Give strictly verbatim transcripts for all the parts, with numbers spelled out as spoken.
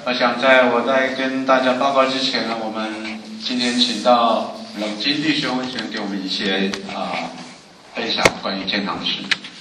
我想在我在跟大家报告之前呢，我们今天请到冷金弟兄先给我们一些啊、呃、分享关于天堂的事。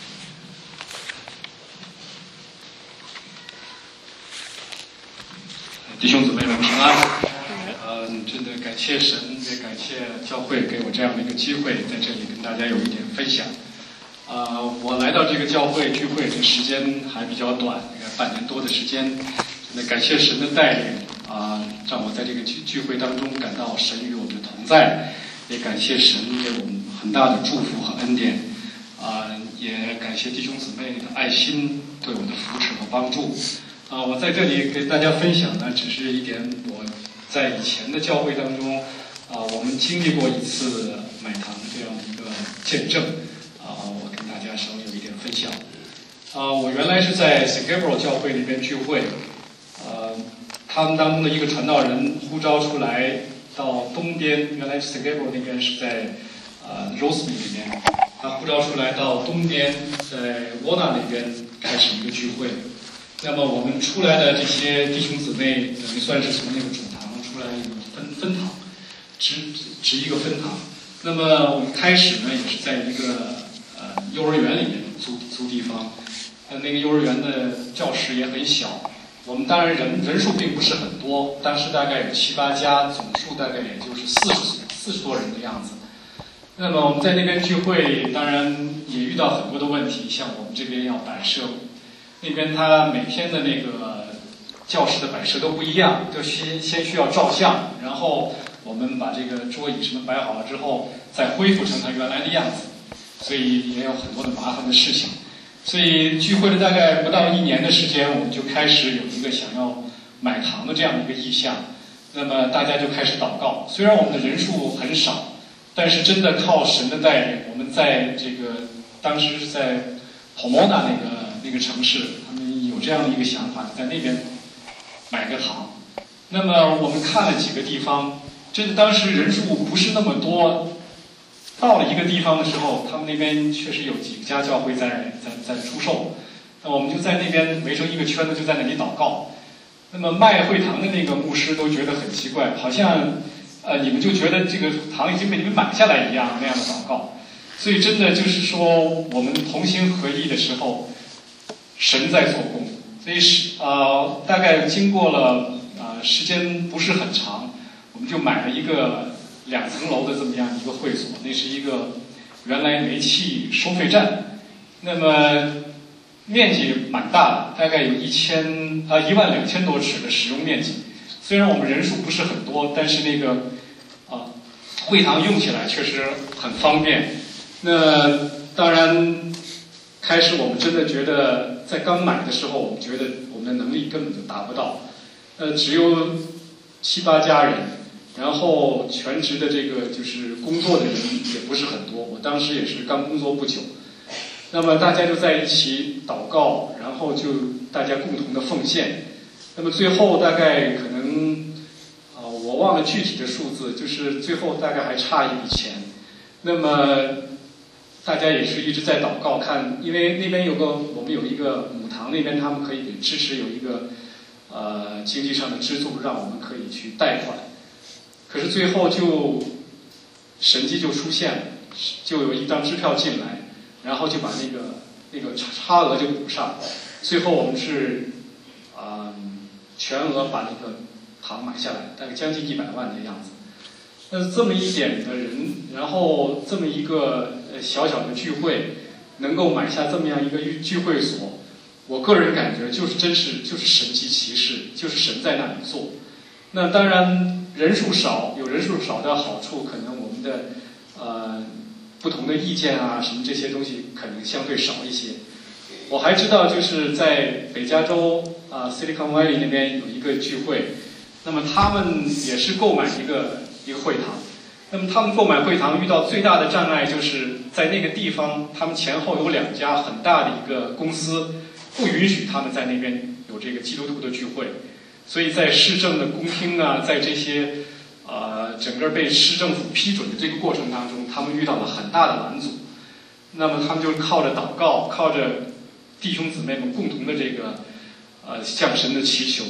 弟兄姊妹们平安。呃，真的感谢神，也感谢教会给我这样的一个机会，在这里跟大家有一点分享。啊、呃，我来到这个教会聚会的时间还比较短，大概半年多的时间。真的感谢神的带领啊、呃，让我在这个聚聚会当中感到神与我们的同在，也感谢神给我们很大的祝福和恩典。啊、呃，也感谢弟兄姊妹的爱心对我的扶持和帮助。啊、呃，我在这里给大家分享呢，只是一点我在以前的教会当中啊、呃，我们经历过一次买堂这样的一个见证。啊、呃，我跟大家稍微有一点分享。啊、呃，我原来是在 Saint Gabriel 教会里边聚会。呃，他们当中的一个传道人呼召出来到东边，原来 Saint Gabriel 那边是在呃 Rosemead 里面，他呼召出来到东边，在 Warna 那边开始一个聚会。那么我们出来的这些弟兄姊妹，等于算是从那个主堂出来一个分分堂，值值一个分堂。那么我们开始呢，也是在一个呃幼儿园里面租租地方，呃那个幼儿园的教室也很小。我们当然人人数并不是很多，当时大概有七八家，总数大概也就是四十四十多人的样子。那么我们在那边聚会，当然也遇到很多的问题，像我们这边要摆设，那边他每天的那个教室的摆设都不一样，就先先需要照相，然后我们把这个桌椅什么摆好了之后，再恢复成它原来的样子，所以也有很多的麻烦的事情。所以聚会了大概不到一年的时间，我们就开始有一个想要买堂的这样的一个意向。那么大家就开始祷告。虽然我们的人数很少，但是真的靠神的带领，我们在这个当时是在 Pomona 那个那个城市，他们有这样的一个想法，在那边买个堂。那么我们看了几个地方，真的当时人数不是那么多。到了一个地方的时候，他们那边确实有几家教会在在在出售，那我们就在那边围成一个圈子，就在那里祷告。那么卖会堂的那个牧师都觉得很奇怪，好像呃你们就觉得这个堂已经被你们买下来一样那样的祷告。所以真的就是说，我们同心合意的时候，神在做工。所以是呃大概经过了呃时间不是很长，我们就买了一个两层楼的这么样一个会所，那是一个原来煤气收费站，那么面积蛮大的，大概有一千啊一万两千多尺的使用面积。虽然我们人数不是很多，但是那个啊会堂用起来确实很方便。那当然，开始我们真的觉得，在刚买的时候，我们觉得我们的能力根本就达不到，呃，只有七八家人。然后全职的这个就是工作的人也不是很多，我当时也是刚工作不久。那么大家就在一起祷告，然后就大家共同的奉献。那么最后大概可能啊、呃，我忘了具体的数字，就是最后大概还差一笔钱。那么大家也是一直在祷告看，因为那边有个我们有一个母堂，那边他们可以给支持有一个呃经济上的资助，让我们可以去贷款。可是最后就神迹就出现了，就有一张支票进来，然后就把那个那个差额就补上。最后我们是啊、呃、全额把那个堂买下来，大概将近一百万的样子。那这么一点的人，然后这么一个小小的聚会，能够买下这么样一个聚会所，我个人感觉就是真是就是神迹奇事，就是神在那里做。那当然。人数少有人数少的好处，可能我们的呃不同的意见啊什么这些东西可能相对少一些。我还知道就是在北加州啊、呃、Silicon Valley 那边有一个聚会，那么他们也是购买一个一个会堂。那么他们购买会堂遇到最大的障碍就是在那个地方，他们前后有两家很大的一个公司不允许他们在那边有这个基督徒的聚会。所以在市政的公厅啊，在这些呃整个被市政府批准的这个过程当中，他们遇到了很大的拦阻。那么他们就靠着祷告，靠着弟兄姊妹们共同的这个呃向神的祈求，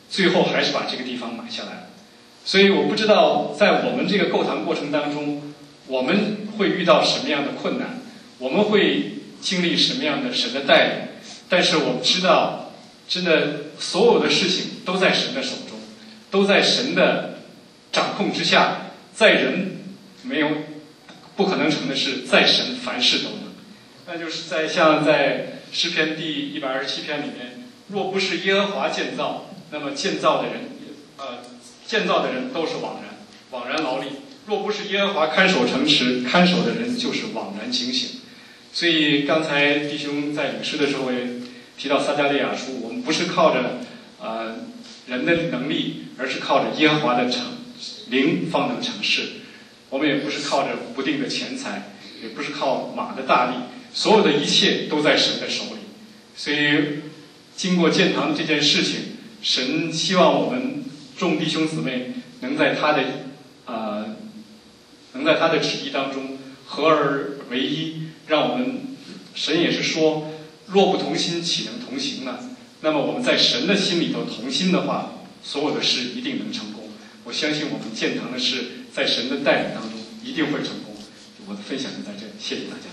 最后还是把这个地方买下来了。所以我不知道在我们这个购堂过程当中，我们会遇到什么样的困难，我们会经历什么样的神的带领，但是我们知道，真的所有的事情都在神的手中，都在神的掌控之下，在人没有不可能成的事，在神凡事都能。那就是在像在诗篇第一百二十七篇里面，若不是耶和华建造，那么建造的人呃建造的人都是枉然，枉然劳力。若不是耶和华看守城池，看守的人就是枉然警醒。所以刚才弟兄在领诗的时候也提到撒迦利亚书，我们不是靠着呃人的能力，而是靠着耶和华的成灵方能成事。我们也不是靠着不定的钱财，也不是靠马的大力，所有的一切都在神的手里。所以经过建堂这件事情，神希望我们众弟兄姊妹能在他的呃能在他的旨意当中合而为一，让我们神也是说，若不同心，岂能同行呢？那么我们在神的心里头同心的话，所有的事一定能成功。我相信我们建堂的事，在神的带领当中一定会成功。我的分享就在这里，谢谢大家。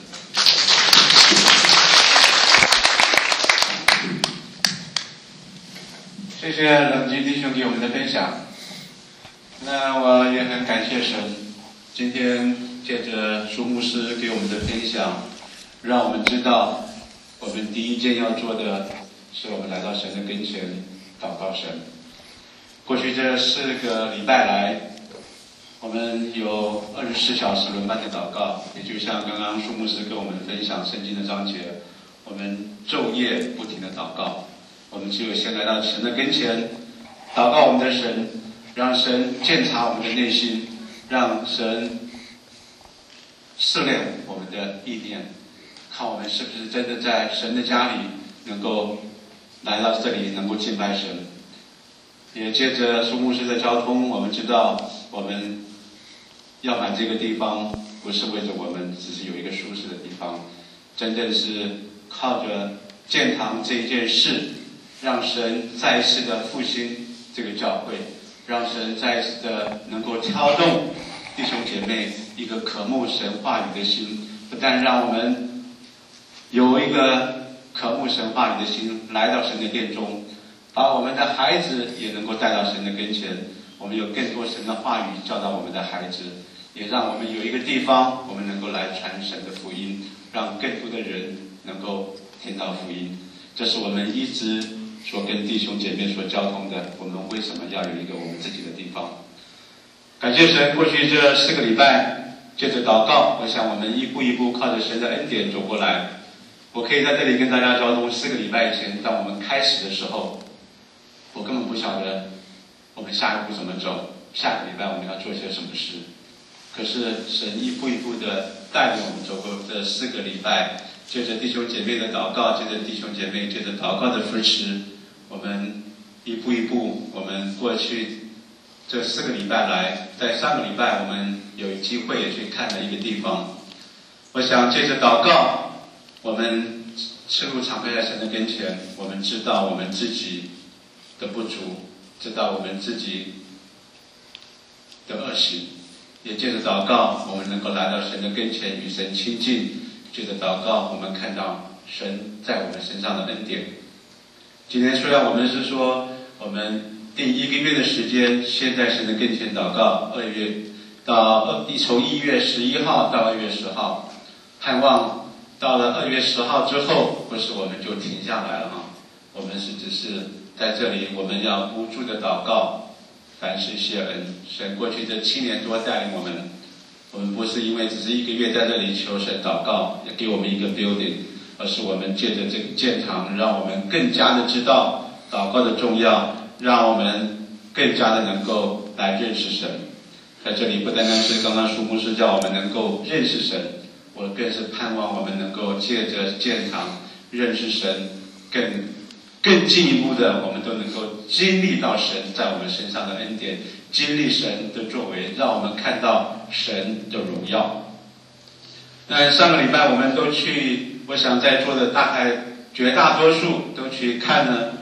谢谢冷静弟兄给我们的分享。那我也很感谢神，今天借着苏牧师给我们的分享，让我们知道我们第一件要做的是我们来到神的跟前祷告神。过去这四个礼拜来，我们有二十四小时轮班的祷告，也就像刚刚苏牧师跟我们分享圣经的章节，我们昼夜不停的祷告。我们只有先来到神的跟前，祷告我们的神，让神鉴察我们的内心，让神试炼我们的意念，看我们是不是真的在神的家里能够来到这里，能够敬拜神。也借着苏牧师的交通，我们知道我们要买这个地方，不是为着我们只是有一个舒适的地方，真正是靠着建堂这一件事，让神再一次的复兴这个教会，让神再一次的能够挑动弟兄姐妹一个渴慕神话语的心，不但让我们有一个渴慕神话语的心来到神的殿中，把我们的孩子也能够带到神的跟前，我们有更多神的话语教导我们的孩子，也让我们有一个地方我们能够来传神的福音，让更多的人能够听到福音。这是我们一直所跟弟兄姐妹所交通的，我们为什么要有一个我们自己的地方。感谢神，过去这四个礼拜借着祷告，我想我们一步一步靠着神的恩典走过来。我可以在这里跟大家交通，四个礼拜以前当我们开始的时候，我根本不晓得我们下一步怎么走，下个礼拜我们要做些什么事。可是神一步一步的带领我们走过这四个礼拜，借着弟兄姐妹的祷告，借着弟兄姐妹借着祷告的扶持，我们一步一步，我们过去这四个礼拜来，在上个礼拜我们有机会也去看了一个地方。我想借着祷告，我们赤露敞开在神的跟前，我们知道我们自己的不足，知道我们自己的恶行，也借着祷告，我们能够来到神的跟前与神亲近。借着祷告，我们看到神在我们身上的恩典。今天虽然我们是说我们定一个月的时间，先在神的跟前祷告，二月到从一月十一号到二月十号，盼望到了二月十号之后，不是我们就停下来了哈，我们是只是在这里，我们要不住的祷告，凡事谢恩。神过去这七年多带领我们，我们不是因为只是一个月在这里求神祷告，也给我们一个 building， 而是我们借着这个建堂，让我们更加的知道祷告的重要，让我们更加的能够来认识神。在这里不单单是刚刚苏牧师叫我们能够认识神，我更是盼望我们能够借着建堂认识神，更更进一步的，我们都能够经历到神在我们身上的恩典，经历神的作为，让我们看到神的荣耀。那上个礼拜我们都去，我想在座的大概绝大多数都去看了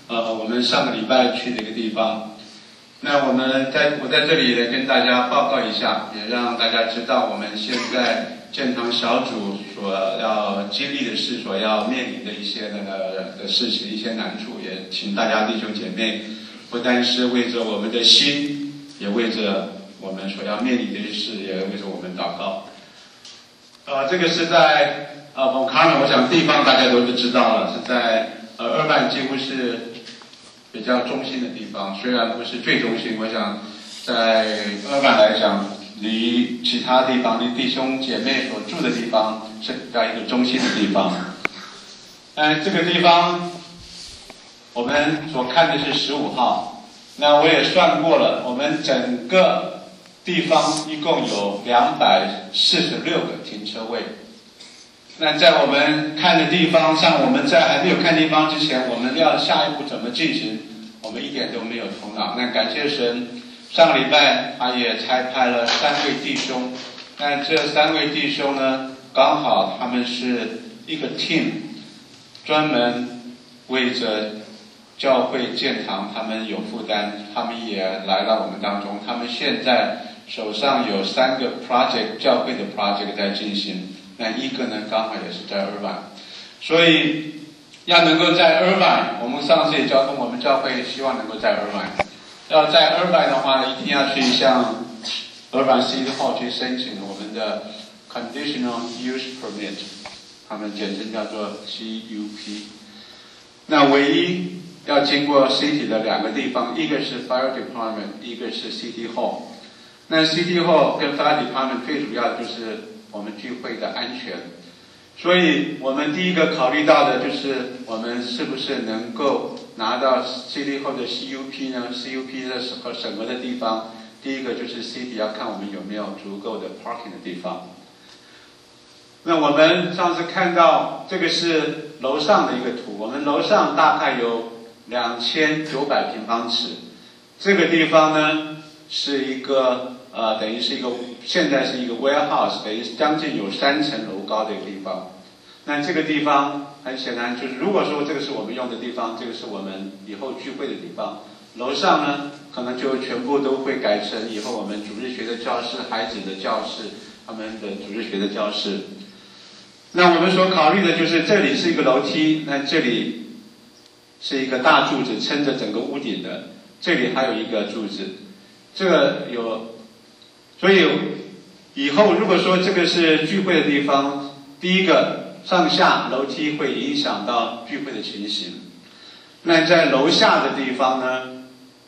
呃我们上个礼拜去的一个地方。那我们在我在这里呢跟大家报告一下，也让大家知道我们现在建堂小组所要经历的事，所要面临的一些那个的事情，一些难处，也请大家弟兄姐妹不单是为着我们的心，也为着我们所要面临的事，也为着我们祷告。呃，这个是在呃 Montana， 我想地方大家都知道了，是在呃二半几乎是比较中心的地方，虽然不是最中心，我想在二半来讲，离其他地方、离弟兄姐妹所住的地方是在一个中心的地方。呃，这个地方我们所看的是十五号，那我也算过了，我们整个地方一共有两百四十六个停车位。那在我们看的地方上，我们在还没有看地方之前，我们要下一步怎么进行，我们一点都没有头脑。那感谢神，上个礼拜他也差派了三位弟兄，那这三位弟兄呢，刚好他们是一个 team， 专门为着教会建堂，他们有负担，他们也来到我们当中。他们现在手上有三个 project， 教会的 project 在进行。那一个呢，刚好也是在尔湾，所以要能够在尔湾，我们上次也交通我们教会希望能够在尔湾。要在尔湾的话，一定要去向尔湾 City Hall 去申请我们的 Conditional Use Permit， 他们简称叫做 C U P。那唯一要经过 City 的两个地方，一个是 Fire Department， 一个是 City Hall。那 City Hall 跟 Fire Department 最主要的就是我们聚会的安全，所以我们第一个考虑到的就是我们是不是能够拿到 City Hall 的 C U P 呢 ？C U P 的和审核的地方，第一个就是 City 要看我们有没有足够的 parking 的地方。那我们上次看到这个是楼上的一个图，我们楼上大概有两千九百平方尺，这个地方呢是一个。呃，等于是一个，现在是一个 warehouse， 等于将近有三层楼高的一个地方。那这个地方很显然就是，如果说这个是我们用的地方，这个是我们以后聚会的地方，楼上呢可能就全部都会改成以后我们主日学的教室、孩子的教室、他们的主日学的教室。那我们所考虑的就是这里是一个楼梯，那这里是一个大柱子撑着整个屋顶的，这里还有一个柱子，这个有。所以以后如果说这个是聚会的地方，第一个上下楼梯会影响到聚会的情形。那在楼下的地方呢，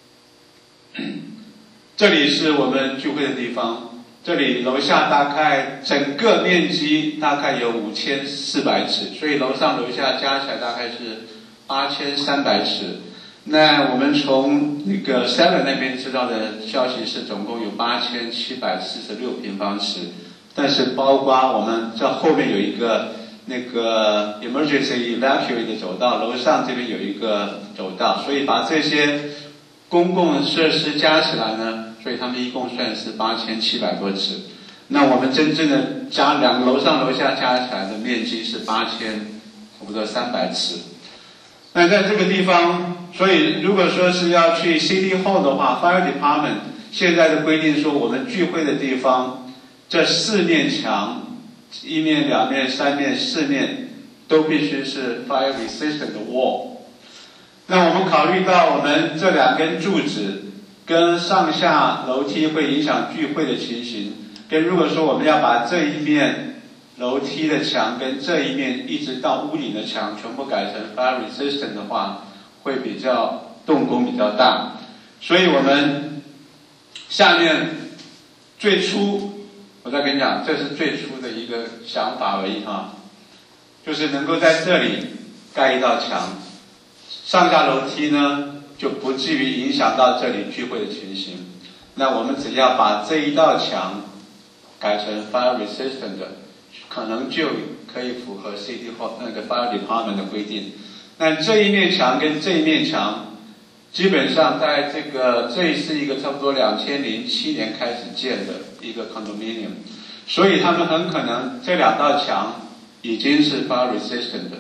这里是我们聚会的地方，这里楼下大概整个面积大概有五千四百尺，所以楼上楼下加起来大概是八千三百尺。那我们从那个 Seven 那边知道的消息是，总共有八千七百四十六平方尺，但是包括我们这后面有一个那个 emergency evacuate 的走道，楼上这边有一个走道，所以把这些公共设施加起来呢，所以他们一共算是八千七百多尺。那我们真正的加两个楼上楼下加起来的面积是八千差不多三百尺。那在这个地方，所以如果说是要去 City Hall 的话 ，Fire Department 现在的规定说，我们聚会的地方，这四面墙，一面、两面、三面、四面，都必须是 fire resistant 的 wall。那我们考虑到我们这两根柱子跟上下楼梯会影响聚会的情形，跟如果说我们要把这一面楼梯的墙跟这一面一直到屋顶的墙全部改成 fire resistant 的话，会比较动工比较大，所以我们下面最初，我再跟你讲，这是最初的一个想法而已啊，就是能够在这里盖一道墙，上下楼梯呢就不至于影响到这里聚会的情形。那我们只要把这一道墙改成 fire resistant 的，可能就可以符合 City Hall 那个 Fire Department 的规定。那这一面墙跟这一面墙，基本上在这个这是一个差不多两千零七年开始建的一个 condominium， 所以他们很可能这两道墙已经是 fire resistant 的。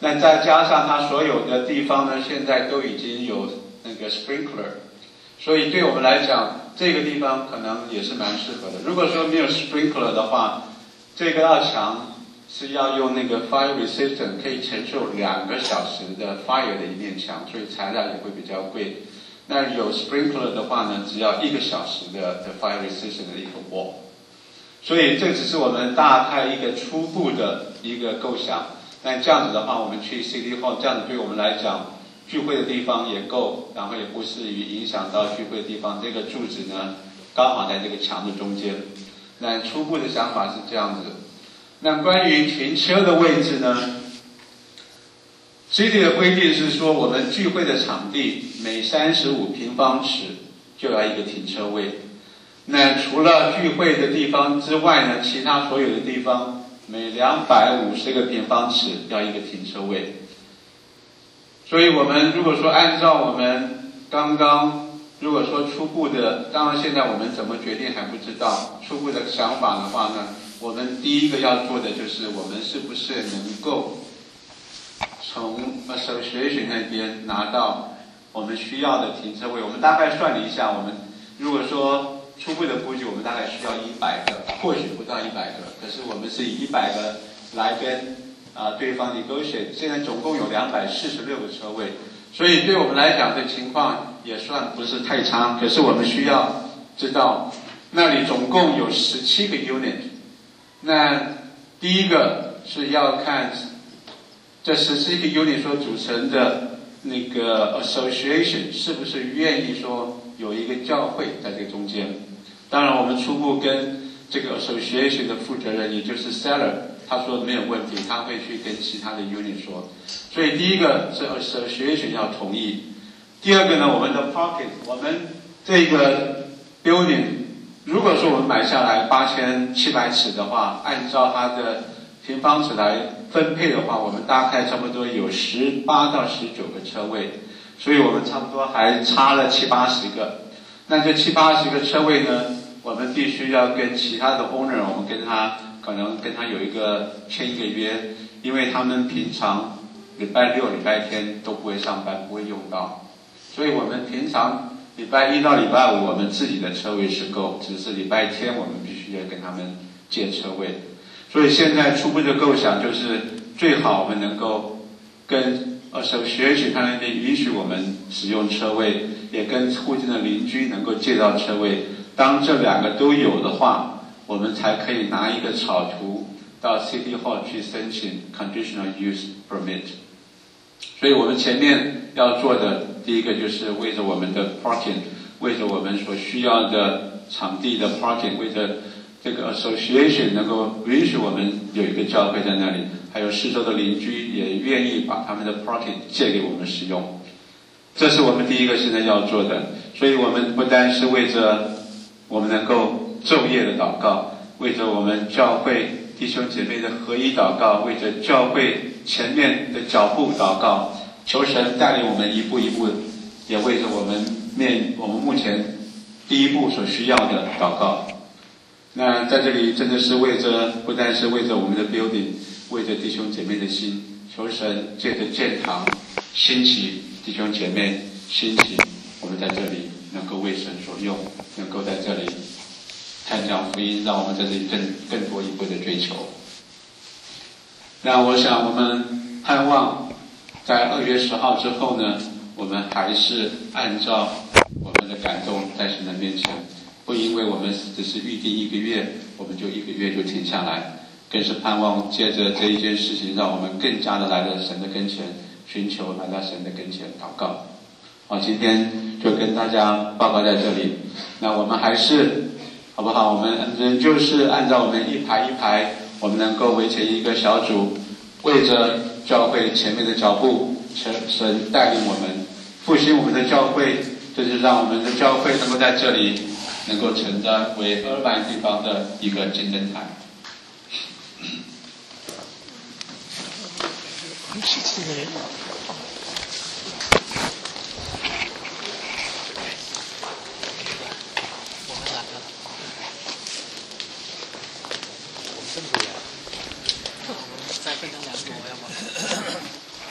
那再加上它所有的地方呢，现在都已经有那个 sprinkler， 所以对我们来讲，这个地方可能也是蛮适合的。如果说没有 sprinkler 的话，这个二墙是要用那个 fire resistant， 可以承受两个小时的 fire 的一面墙，所以材料也会比较贵。那有 sprinkler 的话呢，只要一个小时的的 fire resistant 的一个 wall。所以这只是我们大概一个初步的一个构想。那这样子的话，我们去 City Hall， 这样子对我们来讲，聚会的地方也够，然后也不至于影响到聚会的地方。这个柱子呢，刚好在这个墙的中间。那初步的想法是这样子。那关于停车的位置呢 ，City 的规定是说，我们聚会的场地每三十五平方尺就要一个停车位。那除了聚会的地方之外呢，其他所有的地方每两百五十个平方尺要一个停车位。所以我们如果说按照我们刚刚如果说初步的，当然现在我们怎么决定还不知道，初步的想法的话呢，我们第一个要做的就是我们是不是能够从 association 那边拿到我们需要的停车位。我们大概算了一下，我们如果说初步的估计，我们大概需要一百个，或许不到一百个，可是我们是以一百个来跟啊、呃、对方 negotiate。现在总共有两百四十六个车位，所以对我们来讲的情况也算不是太差。可是我们需要知道，那里总共有十七个 unit。那第一个是要看这十七个 unit 所组成的那个 association 是不是愿意说有一个教会在这个中间。当然我们初步跟这个 association 的负责人，也就是 seller， 他说没有问题，他会去跟其他的 unit 说。所以第一个是 association 要同意。第二个呢，我们的 parking， 我们这个 building 如果说我们买下来八千七百尺的话，按照它的平方尺来分配的话，我们大概差不多有十八到十九个车位，所以我们差不多还差了七八十个。那这七八十个车位呢，我们必须要跟其他的 owner， 我们跟他可能跟他有一个签一个约，因为他们平常礼拜六、礼拜天都不会上班，不会用到，所以我们平常礼拜一到礼拜五我们自己的车位是够，只是礼拜天我们必须要跟他们借车位。所以现在初步的构想就是，最好我们能够跟 association 他那边允许我们使用车位，也跟附近的邻居能够借到车位。当这两个都有的话，我们才可以拿一个草图到 City Hall 去申请 conditional use permit。所以我们前面要做的第一个就是为着我们的 parking， 为着我们所需要的场地的 parking， 为着这个 association 能够允许我们有一个教会在那里，还有四周的邻居也愿意把他们的 parking 借给我们使用。这是我们第一个现在要做的。所以我们不单是为着我们能够昼夜的祷告，为着我们教会弟兄姐妹的合一祷告，为着教会前面的脚步祷告，求神带领我们一步一步，也为着我们面我们目前第一步所需要的祷告。那在这里真的是为着，不单是为着我们的 building， 为着弟兄姐妹的心，求神借着建堂兴起弟兄姐妹，兴起我们在这里能够为神所用，能够在这里传讲福音，让我们在这里更更多一步的追求。那我想我们盼望在二月十号之后呢，我们还是按照我们的感动在神的面前，不因为我们只是预定一个月，我们就一个月就停下来，更是盼望借着这一件事情，让我们更加的来到神的跟前，寻求来到神的跟前祷告。好，今天就跟大家报告在这里。那我们还是好不好？我们仍旧是按照我们一排一排，我们能够围成一个小组，为着教会前面的脚步，神带领我们复兴我们的教会，这就是让我们的教会能够在这里能够承担为二百地方的一个竞争台。 再分成两组，要不？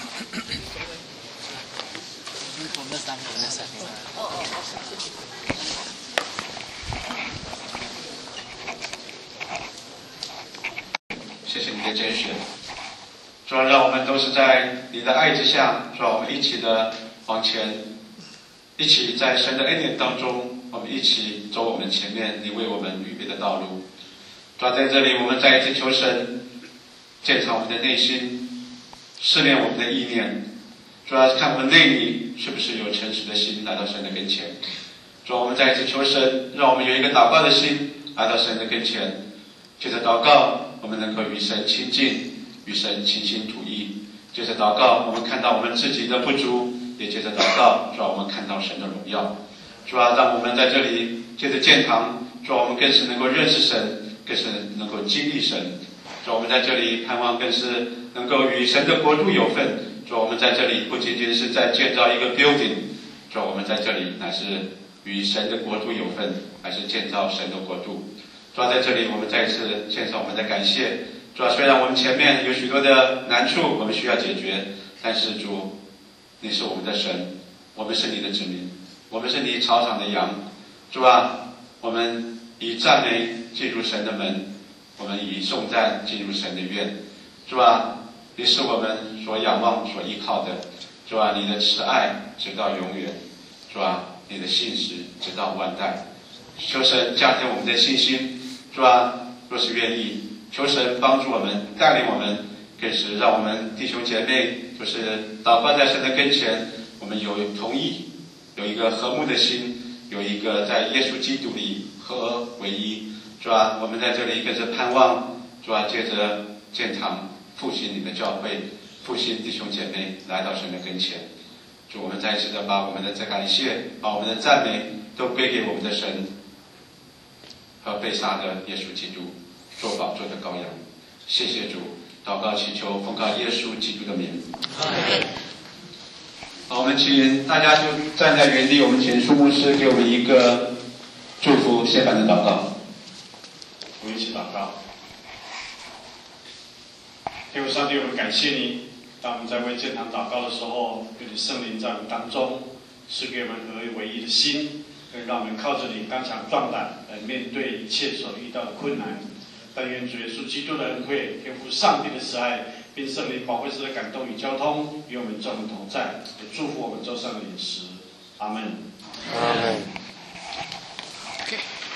的拣选。主啊，让我们都是在你的爱之下，主啊，我们一起的往前，一起在神的恩典当中，我们一起走我们前面你为我们预备的道路。主啊，在这里我们再一次求神检查我们的内心，试炼我们的意念。主啊，看我们内里是不是有诚实的心来到神的跟前。主啊，我们再一次求神，让我们有一个祷告的心来到神的跟前。接着祷告，我们能够与神亲近，与神倾心吐意。接着祷告，我们看到我们自己的不足，也接着祷告，主啊，我们看到神的荣耀。主啊，让我们在这里接着建堂，主啊，我们更是能够认识神，更是能够经历神。主啊，我们在这里盼望更是能够与神的国度有份。主啊，我们在这里不仅仅是在建造一个 building， 主啊，我们在这里乃是与神的国度有份，还是建造神的国度。主啊，在这里我们再一次献上我们的感谢。主啊，虽然我们前面有许多的难处我们需要解决，但是主，你是我们的神，我们是你的子民，我们是你草场的羊。主啊，我们以赞美进入神的门，我们以颂赞进入神的院。主啊，你是我们所仰望所依靠的。主啊，你的慈爱直到永远。主啊，你的信实直到万代。求神加添我们的信心。主啊，若是愿意，求神帮助我们，带领我们，更是让我们弟兄姐妹就是祷告在神的跟前，我们有同意，有一个和睦的心，有一个在耶稣基督里合为一。主啊，我们在这里更是盼望，主啊，借着建堂复兴你的教会，复兴弟兄姐妹来到神的跟前。主，我们再一次的把我们的感谢，把我们的赞美都归给我们的神和被杀的耶稣基督做宝座的羔羊。谢谢主，祷告祈求奉靠耶稣基督的名。好，我们请大家就站在原地，我们请苏牧师给我们一个祝福献版的祷告。 我们一起祷告。天父上帝，我们感谢你，当我们在为建堂祷告的时候，有你圣灵在我们当中，赐给我们合一为一的心，更让我们靠着你刚强壮胆来面对一切所遇到的困难。但愿主耶稣基督的恩惠、天父上帝的慈爱，并圣灵宝贵师的感动与交通，与我们众人同在，也祝福我们周上的饮食。阿门。 阿门。